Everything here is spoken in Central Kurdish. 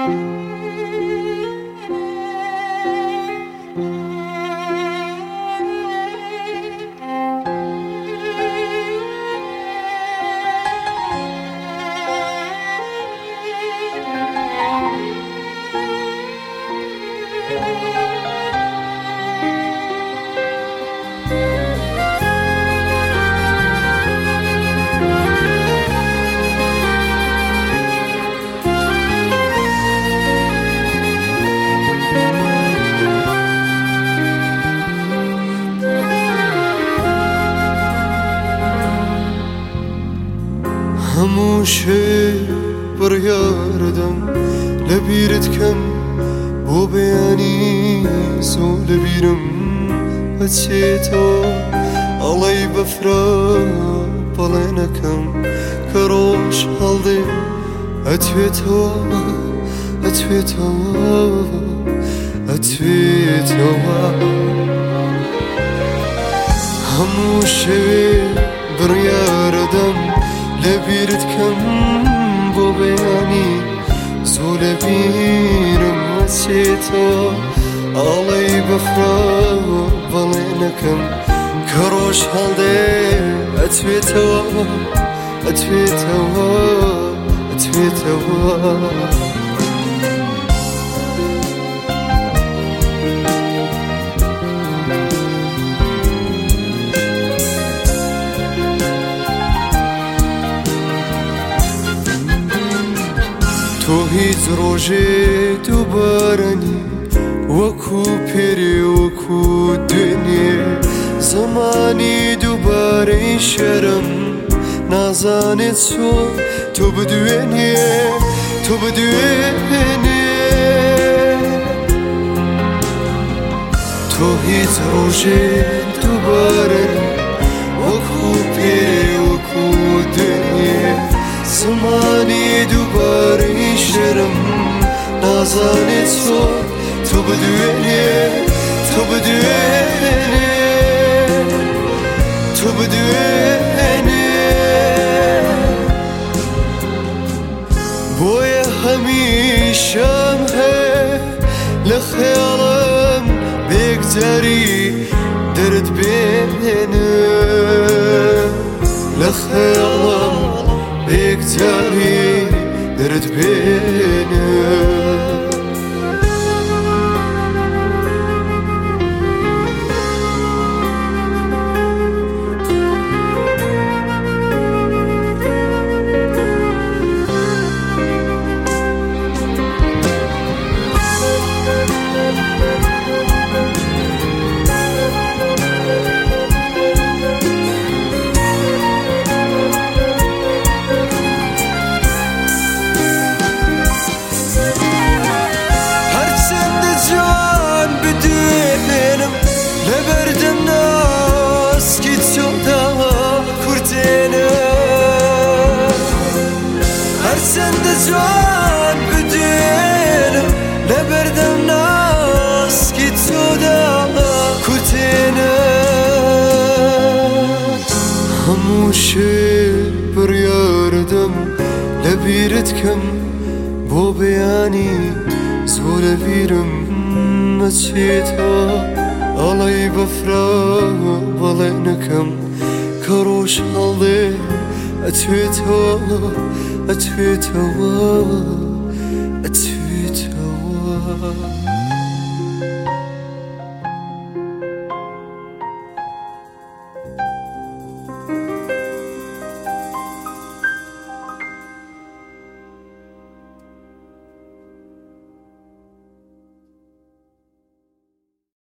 هەمووشێ بڕیاردەم لەبیرت کەم بۆ بەیانی زۆ لەبیرم ئەچێتەوە ئەڵەی بەفرە بەڵێ نەکەم کە ڕۆژ هەڵدێ ئەتوێتەوە ئەتوێتەوە ئەتوێتەوە هەموو شەوێ بڕیاردەم لەبیرت کەم بۆ بەیانی زۆ لەبیرم ئەچێتەوە ئاڵەی بەفرە بەڵێ نەکەم کە ڕۆژ هەڵدێ ئەتوێتەوە ئەتوێتەوە ئەتوێتەوە تۆ هیچ ڕۆژێ دووبارەنی وەکو پێرێ وەکو دوێنێ زەمانی دووبارەی شەرم نازانێت چۆن تۆ بدوێنێ تۆ بدوێنێ تۆ هیچ ڕۆژێ دووبارەنی وەکو پێرێ وەکو دوێنێ زمانی دووبارەی شەرم نازانێت چۆن تۆ بدوێنێ تۆ بدوێنێ تۆ بدوێنێ بۆیە هەمیشەم هەیە لە خەیاڵم بێکجاری دەرت بێنم لە خەیاڵم بێکجاری دەرت بێنم لەبەردەم ناسکی تۆدا کورتێنە هەرچەندە جوان بدوێنم لەبەردەم ناسکی تۆدا کورتێنە هەموو شێ بڕیاردەم لەبیرت کەم بۆ بەیانی زۆ لەبیرم ئەچێتەوە ئەڵەی بەفرە بەڵێ نەکەم کە ڕۆژ هەڵدێ ئەتوێتەوە ئەتوێتەوە ئەتوێتەوە